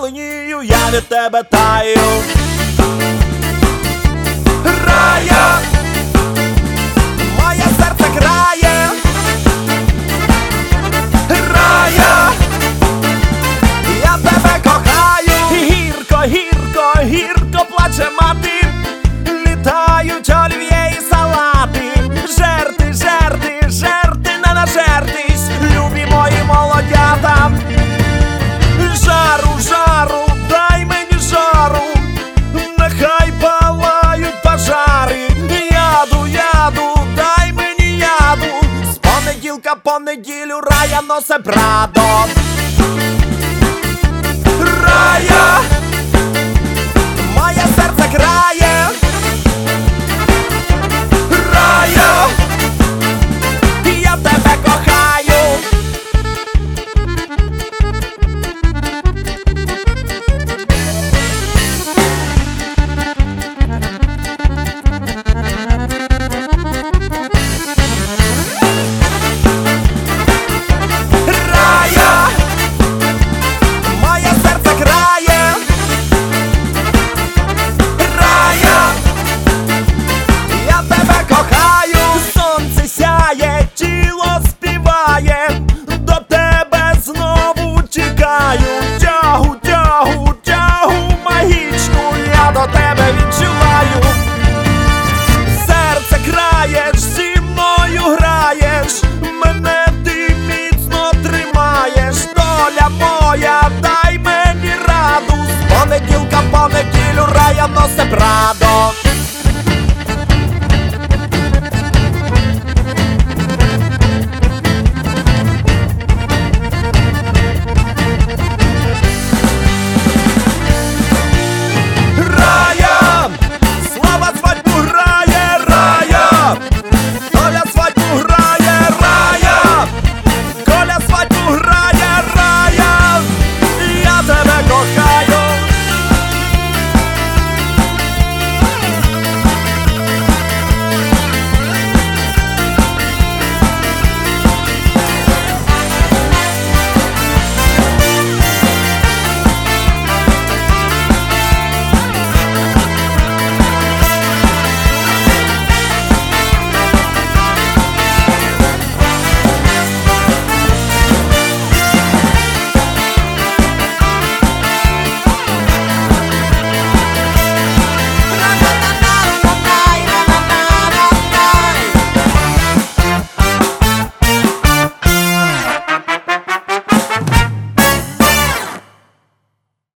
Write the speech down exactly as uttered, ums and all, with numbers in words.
шаленію, я від тебе таю. Рая, моє серце крає. Рая, я тебе кохаю. Гірко, гірко, гірко плаче мати. Літають олів'є і салати. Жерти, жерти, жерти, не нажертись, любі мої молодята. Жару, жару, дай мені жару, нехай палають пожари. Яду, яду, дай мені яду, з понеділка по неділю Рая носе Прадо. Рая, моє серце крає. Рая, я тебе кохаю. Рая, моє серце крає. Рая, я тебе кохаю. Сонце сяє, тіло співає, до тебе знову тікаю. Тягу, тягу, тягу магічну я до тебе відчуваю. Серце краєш, зі мною граєш, мене ти міцно тримаєш. Доля моя, дай мені раду, з понеділка по неділю Рая носе Прадо.